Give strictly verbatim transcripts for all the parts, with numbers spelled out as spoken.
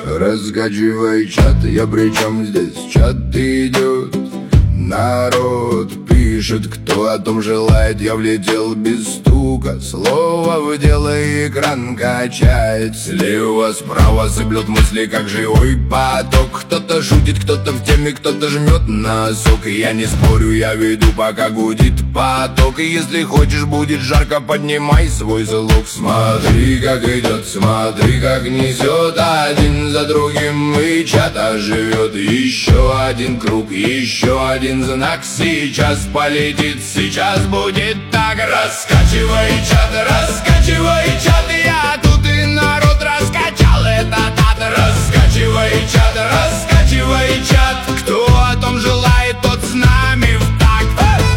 Раскачивай чат, я причем здесь? Чат идет, народ пишет, кто о том желает. Я влетел без стука, слово в дело, экран качает. Слева, справа сыплет мысли, как живой поток. Кто-то шутит, кто-то в теме, кто-то жмет носок. Я не спорю, я веду, пока гудит поток. И если хочешь, будет жарко, поднимай свой залог. Смотри, как идет, смотри, как несет. Один за другим и чат оживет. Еще один круг, еще один знак. Сейчас полетит, сейчас будет так. Раскачивай чат, раскачивай чат. Я тут и народ раскачал этот ад. Раскачивай чат, раскачивай чат. Кто о том желает, тот с нами в такт.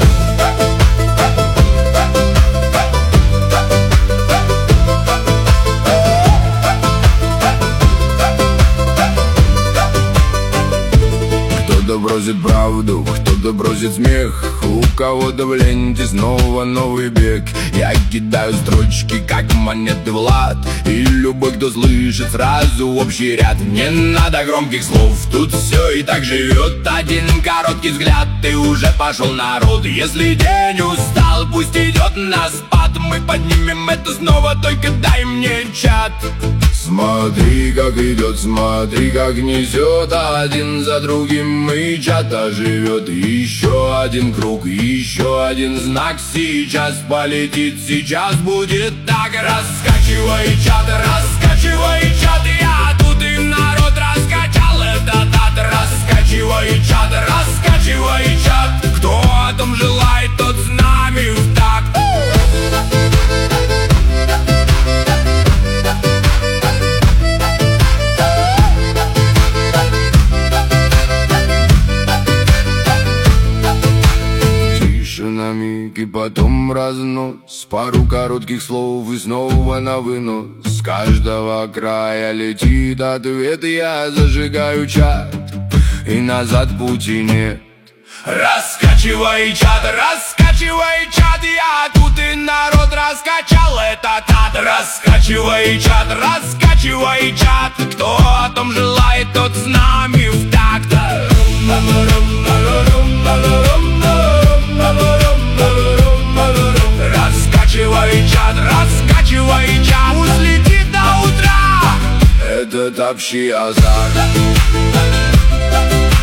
Кто-то бросит правду, кто-то бросит смех. У кого-то в ленте снова новый бег. Я кидаю строчки, как монеты в лад. И любой, кто слышит, сразу общий ряд. Не надо громких слов, тут все и так живет. Один короткий взгляд, и уже пошел народ. Если день устал, пусть идет на спад. Мы поднимем это снова, только дай мне чат. Смотри, как идет, смотри, как несет. Один за другим и чат оживет. Еще один круг, еще один знак. Сейчас полетит, сейчас будет так. Раскачивай чат, раскачивай чат. Я тут и народ раскачал этот ад. Раскачивай чат, раскачивай чат. Кто о том желает, тот с нами в такт. И потом разнос, пару коротких слов и снова на вынос. С каждого края летит ответ. Я зажигаю чат, и назад пути нет. Раскачивай чат, раскачивай чат. Я тут и народ раскачал этот ад. Раскачивай чат, раскачивай чат. Кто о том желает, тот с нами в такт. Раскачивай чат, раскачивай чат. Пусть летит до утра. Этот общий азарт.